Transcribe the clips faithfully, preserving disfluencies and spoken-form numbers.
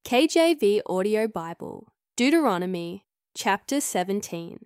K J V Audio Bible, Deuteronomy, chapter seventeen.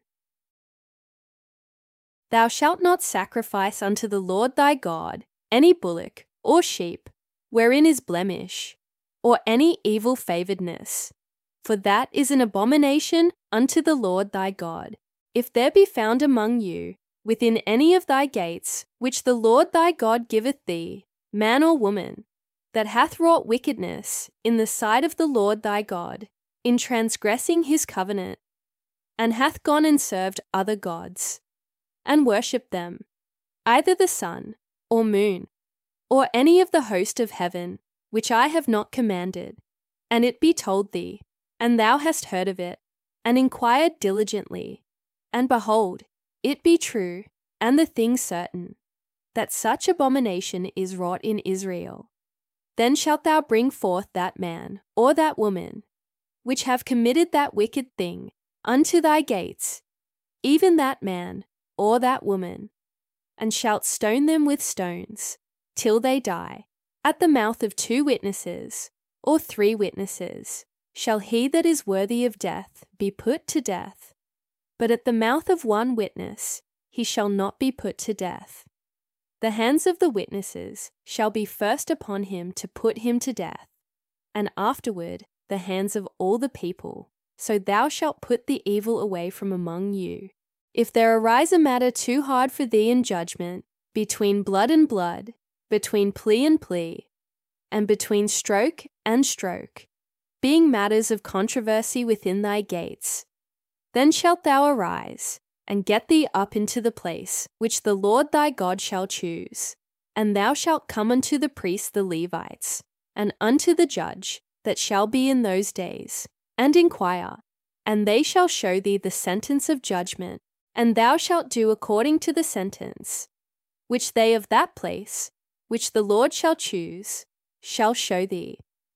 Thou shalt not sacrifice unto the Lord thy God any bullock or sheep wherein is blemish, or any evil favouredness, for that is an abomination unto the Lord thy God. If there be found among you, within any of thy gates, which the Lord thy God giveth thee, man or woman, that hath wrought wickedness in the sight of the Lord thy God, in transgressing his covenant, and hath gone and served other gods, and worshipped them, either the sun, or moon, or any of the host of heaven, which I have not commanded, and it be told thee, and thou hast heard of it, and inquired diligently, and behold, it be true, and the thing certain, that such abomination is wrought in Israel. Then shalt thou bring forth that man, or that woman, which have committed that wicked thing, unto thy gates, even that man, or that woman, and shalt stone them with stones, till they die. At the mouth of two witnesses, or three witnesses, shall he that is worthy of death be put to death. But at the mouth of one witness he shall not be put to death. The hands of the witnesses shall be first upon him to put him to death, and afterward the hands of all the people. So thou shalt put the evil away from among you. If there arise a matter too hard for thee in judgment, between blood and blood, between plea and plea, and between stroke and stroke, being matters of controversy within thy gates, then shalt thou arise, and get thee up into the place which the Lord thy God shall choose. And thou shalt come unto the priests the Levites, and unto the judge that shall be in those days, and inquire, and they shall show thee the sentence of judgment, and thou shalt do according to the sentence, which they of that place, which the Lord shall choose, shall show thee.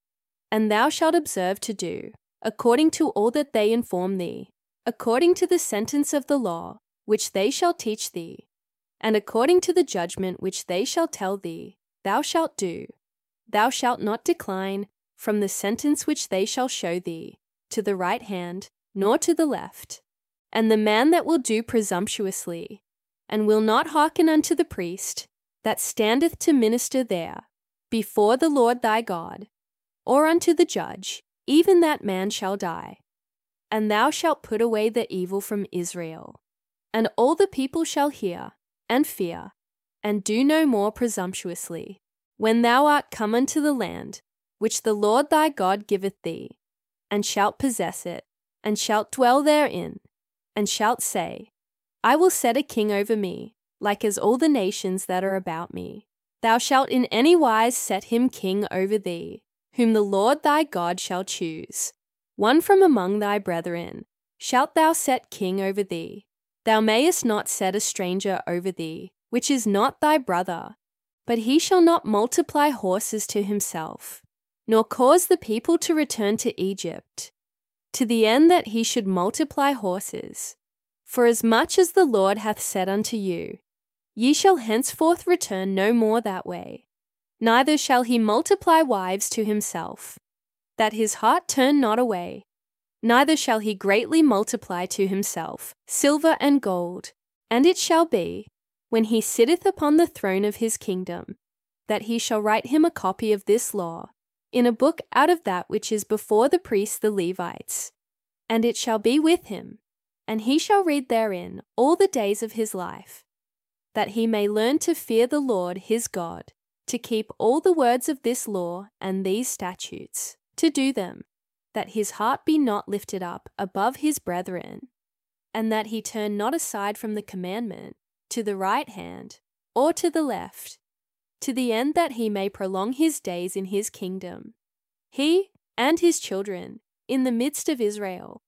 And thou shalt observe to do, according to all that they inform thee, according to the sentence of the law, which they shall teach thee, and according to the judgment which they shall tell thee, thou shalt do. Thou shalt not decline from the sentence which they shall show thee, to the right hand, nor to the left. And the man that will do presumptuously, and will not hearken unto the priest, that standeth to minister there, before the Lord thy God, or unto the judge, even that man shall die. And thou shalt put away the evil from Israel. And all the people shall hear, and fear, and do no more presumptuously, when thou art come unto the land, which the Lord thy God giveth thee, and shalt possess it, and shalt dwell therein, and shalt say, I will set a king over me, like as all the nations that are about me. Thou shalt in any wise set him king over thee, whom the Lord thy God shall choose. One from among thy brethren shalt thou set king over thee. Thou mayest not set a stranger over thee, which is not thy brother, but he shall not multiply horses to himself, nor cause the people to return to Egypt, to the end that he should multiply horses. For as much as the Lord hath said unto you, ye shall henceforth return no more that way. Neither shall he multiply wives to himself, that his heart turn not away. Neither shall he greatly multiply to himself silver and gold. And it shall be, when he sitteth upon the throne of his kingdom, that he shall write him a copy of this law, in a book out of that which is before the priests the Levites. And it shall be with him, and he shall read therein all the days of his life, that he may learn to fear the Lord his God, to keep all the words of this law and these statutes, to do them, that his heart be not lifted up above his brethren, and that he turn not aside from the commandment to the right hand or to the left, to the end that he may prolong his days in his kingdom, he and his children, in the midst of Israel,